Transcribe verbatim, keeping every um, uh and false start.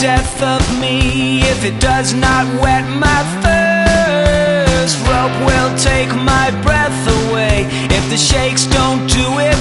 death of me if it does not wet my thirst. Rope will take my breath away if the shakes don't do it